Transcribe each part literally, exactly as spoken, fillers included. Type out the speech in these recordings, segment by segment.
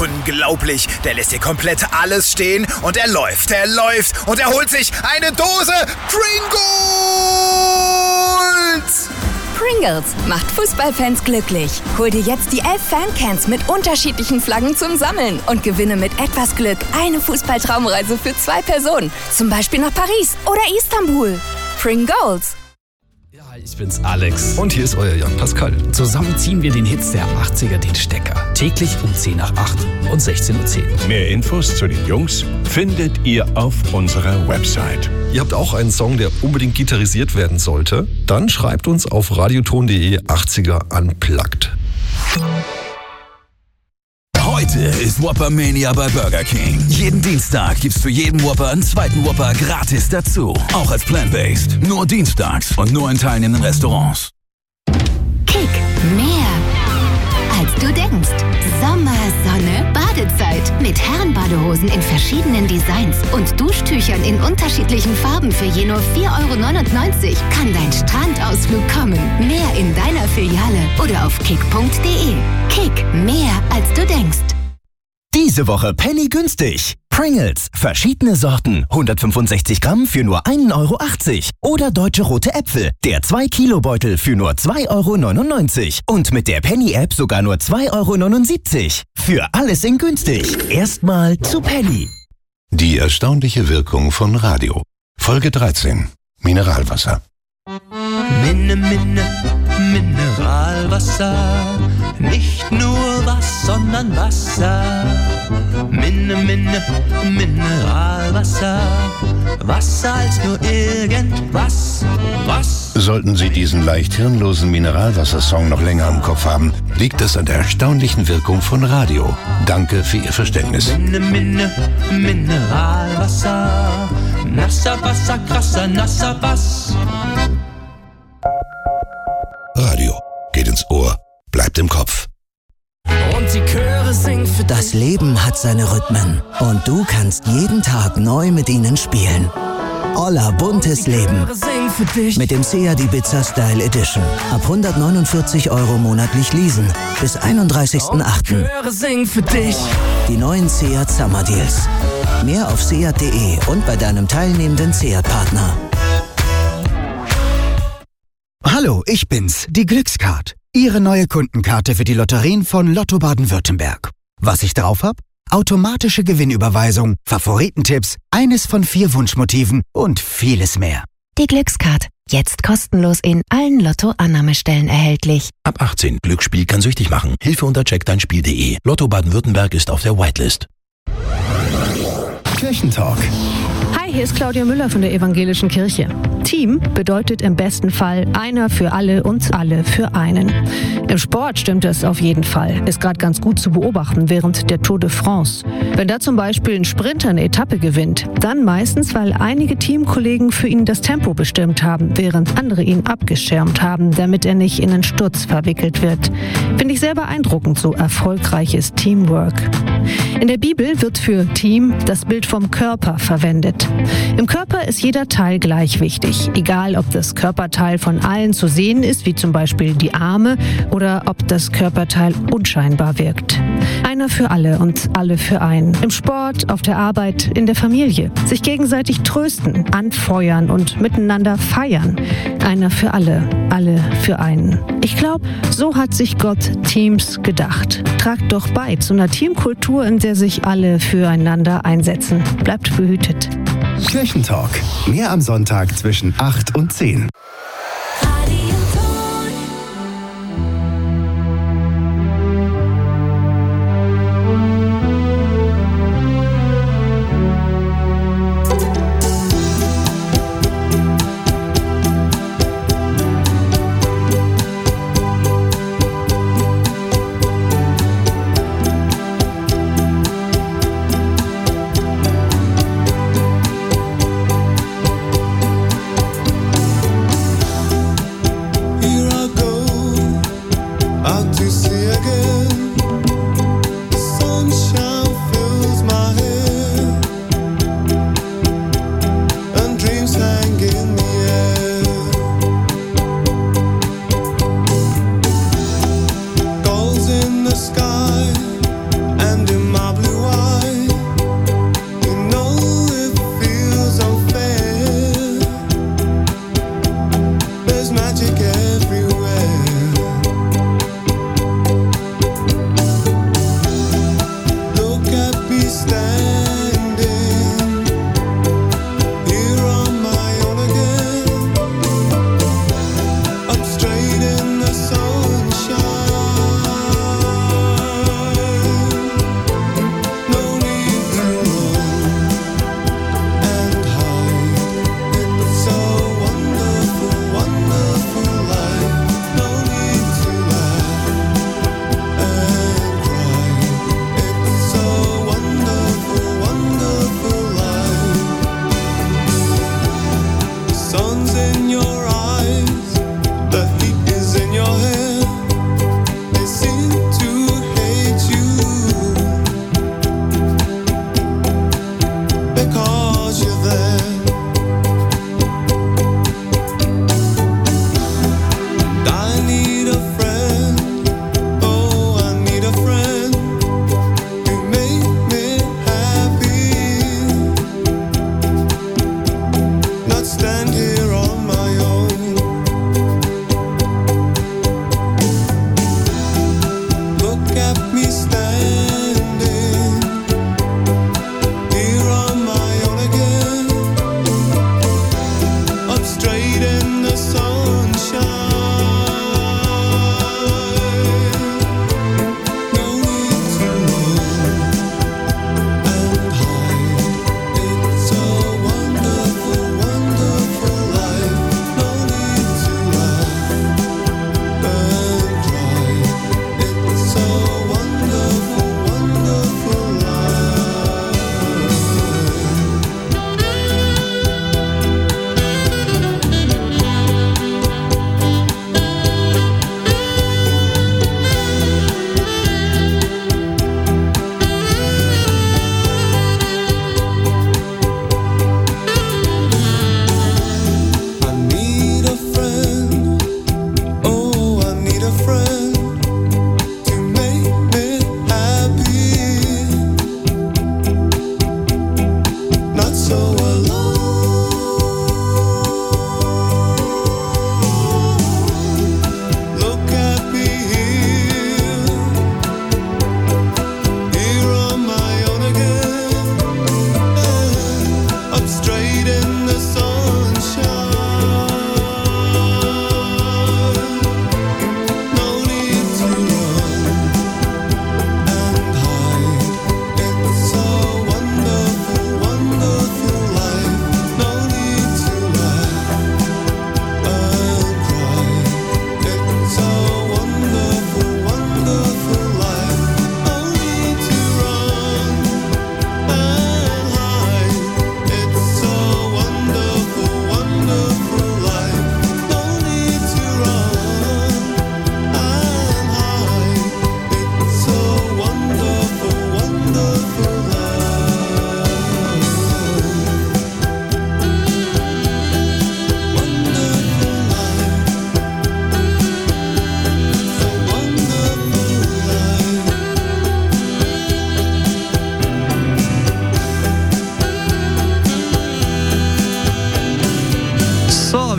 Unglaublich, der lässt hier komplett alles stehen und er läuft, er läuft und er holt sich eine Dose Pringles! Pringles macht Fußballfans glücklich. Hol dir jetzt die elf Fancans mit unterschiedlichen Flaggen zum Sammeln und gewinne mit etwas Glück eine Fußballtraumreise für zwei Personen. Zum Beispiel nach Paris oder Istanbul. Pringles. Ja, ich bin's Alex. Und hier ist euer Jan Pascal. Zusammen ziehen wir den Hits der achtziger den Stecker. Täglich um zehn nach acht und sechzehn Uhr zehn. Mehr Infos zu den Jungs findet ihr auf unserer Website. Ihr habt auch einen Song, der unbedingt gitarrisiert werden sollte? Dann schreibt uns auf radioton punkt de achtziger Unplugged. Heute ist Whopper Mania bei Burger King. Jeden Dienstag gibt's für jeden Whopper einen zweiten Whopper gratis dazu. Auch als Plant-Based. Nur dienstags und nur in teilnehmenden Restaurants. Kick, mehr als du denkst. Sommer, Sonne, Badezeit. Mit Herrenbadehosen in verschiedenen Designs und Duschtüchern in unterschiedlichen Farben für je nur vier Euro neunundneunzig kann dein Strandausflug kommen. Mehr in deiner Filiale oder auf kick punkt de. Kick, mehr als du denkst. Diese Woche Penny günstig. Pringles, verschiedene Sorten, hundertfünfundsechzig Gramm für nur ein Euro achtzig. Oder Deutsche Rote Äpfel, der zwei Kilo Beutel für nur zwei Euro neunundneunzig. Und mit der Penny-App sogar nur zwei Euro neunundsiebzig. Für alles in günstig. Erstmal zu Penny. Die erstaunliche Wirkung von Radio. Folge dreizehn. Mineralwasser. Minne, Minne, Mineralwasser. Nicht nur was, sondern Wasser. Minne, Minne, Mineralwasser. Wasser als nur irgendwas. Was? Sollten Sie diesen leicht hirnlosen Mineralwassersong noch länger im Kopf haben, liegt es an der erstaunlichen Wirkung von Radio. Danke für Ihr Verständnis. Minne, Minne, Mineralwasser. Nasser Wasser, krasser, nasser Bass. Radio geht ins Ohr, bleibt im Kopf. Und die Chöre singen für Das Leben hat seine Rhythmen und du kannst jeden Tag neu mit ihnen spielen. Olla buntes Leben. Mit dem Seat Ibiza Style Edition. Ab hundertneunundvierzig Euro monatlich leasen. Bis einunddreißigsten achten Die neuen Seat Summer Deals. Mehr auf seat punkt de und bei deinem teilnehmenden Seat-Partner. Hallo, ich bin's, die Glückscard. Ihre neue Kundenkarte für die Lotterien von Lotto Baden-Württemberg. Was ich drauf hab? Automatische Gewinnüberweisung, Favoritentipps, eines von vier Wunschmotiven und vieles mehr. Die Glückscard. Jetzt kostenlos in allen Lotto-Annahmestellen erhältlich. Ab achtzehn. Glücksspiel kann süchtig machen. Hilfe unter check dein Spiel punkt de. Lotto Baden-Württemberg ist auf der Whitelist. Kirchentalk. Hi, hier ist Claudia Müller von der Evangelischen Kirche. Team bedeutet im besten Fall einer für alle und alle für einen. Im Sport stimmt das auf jeden Fall. Ist gerade ganz gut zu beobachten während der Tour de France. Wenn da zum Beispiel ein Sprinter eine Etappe gewinnt, dann meistens, weil einige Teamkollegen für ihn das Tempo bestimmt haben, während andere ihn abgeschirmt haben, damit er nicht in einen Sturz verwickelt wird. Finde ich sehr beeindruckend, so erfolgreiches Teamwork. In der Bibel wird für Team das Bild vom Körper verwendet. Im Körper ist jeder Teil gleich wichtig, egal ob das Körperteil von allen zu sehen ist, wie zum Beispiel die Arme, oder ob das Körperteil unscheinbar wirkt. Einer für alle und alle für einen. Im Sport, auf der Arbeit, in der Familie. Sich gegenseitig trösten, anfeuern und miteinander feiern. Einer für alle, alle für einen. Ich glaube, so hat sich Gott Teams gedacht. Tragt doch bei zu einer Teamkultur, in der sich alle füreinander einsetzen. Bleibt behütet. Kirchentalk. Mehr am Sonntag zwischen acht und zehn.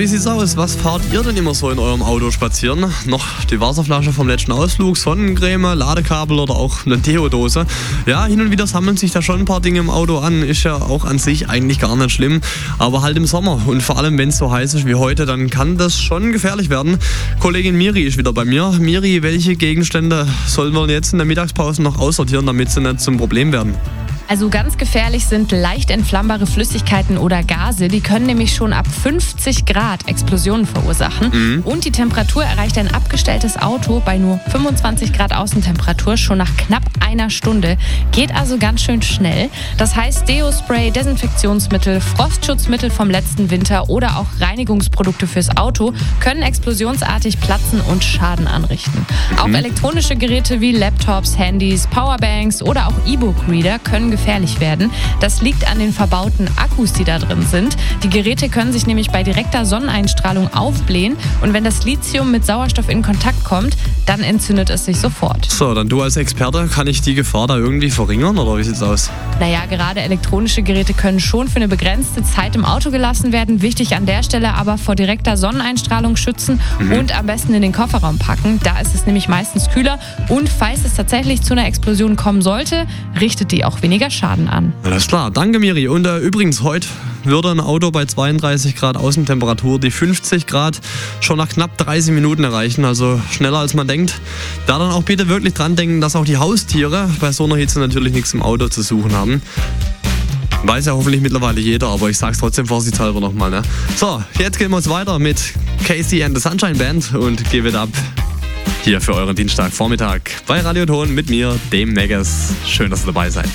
wie sieht's aus? Was fahrt ihr denn immer so in eurem Auto spazieren? Noch die Wasserflasche vom letzten Ausflug, Sonnencreme, Ladekabel oder auch eine Deodose? Ja, hin und wieder sammeln sich da schon ein paar Dinge im Auto an. Ist ja auch an sich eigentlich gar nicht schlimm. Aber halt im Sommer und vor allem, wenn es so heiß ist wie heute, dann kann das schon gefährlich werden. Kollegin Miri ist wieder bei mir. Miri, welche Gegenstände sollen wir jetzt in der Mittagspause noch aussortieren, damit sie nicht zum Problem werden? Also ganz gefährlich sind leicht entflammbare Flüssigkeiten oder Gase. Die können nämlich schon ab fünfzig Grad Explosionen verursachen. Mhm. Und die Temperatur erreicht ein abgestelltes Auto bei nur fünfundzwanzig Grad Außentemperatur schon nach knapp einer Stunde. Geht also ganz schön schnell. Das heißt, Deo-Spray, Desinfektionsmittel, Frostschutzmittel vom letzten Winter oder auch Reinigungsprodukte fürs Auto können explosionsartig platzen und Schaden anrichten. Mhm. Auch elektronische Geräte wie Laptops, Handys, Powerbanks oder auch E-Book-Reader können gefährlich werden. Das liegt an den verbauten Akkus, die da drin sind. Die Geräte können sich nämlich bei direkter Sonneneinstrahlung aufblähen und wenn das Lithium mit Sauerstoff in Kontakt kommt, dann entzündet es sich sofort. So, dann du als Experte, kann ich die Gefahr da irgendwie verringern oder wie sieht's aus? Naja, gerade elektronische Geräte können schon für eine begrenzte Zeit im Auto gelassen werden. Wichtig an der Stelle aber vor direkter Sonneneinstrahlung schützen mhm. und am besten in den Kofferraum packen. Da ist es nämlich meistens kühler und falls es tatsächlich zu einer Explosion kommen sollte, richtet die auch weniger Schaden an. Alles klar, danke Miri. Und äh, übrigens, heute würde ein Auto bei zweiunddreißig Grad Außentemperatur die fünfzig Grad schon nach knapp dreißig Minuten erreichen, also schneller als man denkt. Da dann auch bitte wirklich dran denken, dass auch die Haustiere bei so einer Hitze natürlich nichts im Auto zu suchen haben. Weiß ja hoffentlich mittlerweile jeder, aber ich sag's trotzdem vorsichtshalber nochmal. Ne? So, jetzt gehen wir uns weiter mit Casey and the Sunshine Band und Give It Up. Hier für euren Dienstagvormittag bei Radioton mit mir, dem Megas. Schön, dass ihr dabei seid.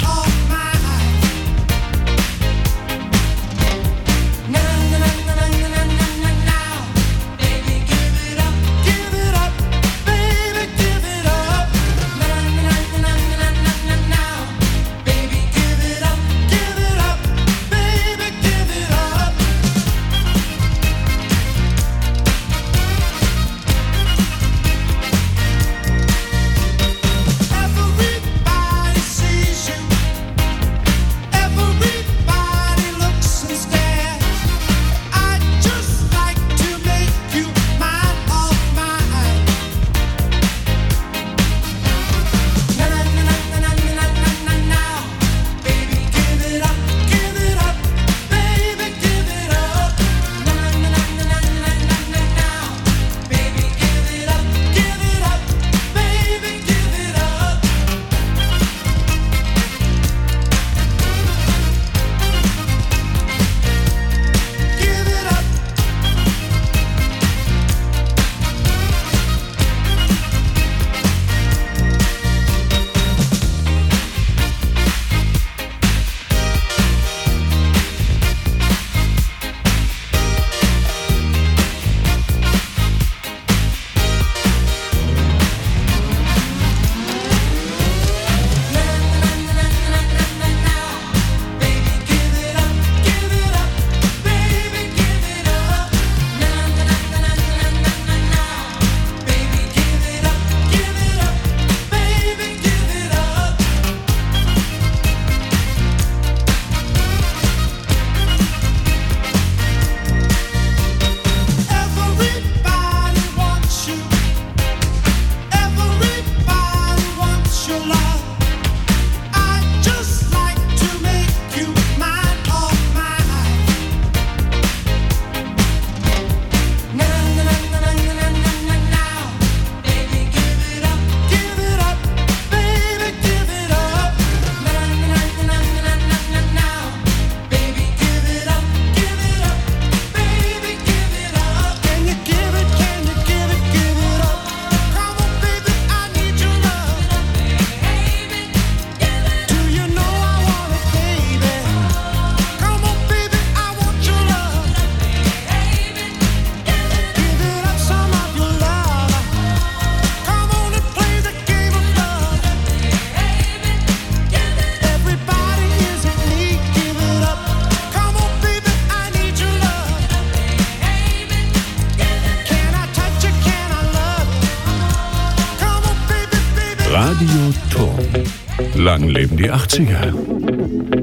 Na na na na na na Radio Turm. Lang leben die achtziger.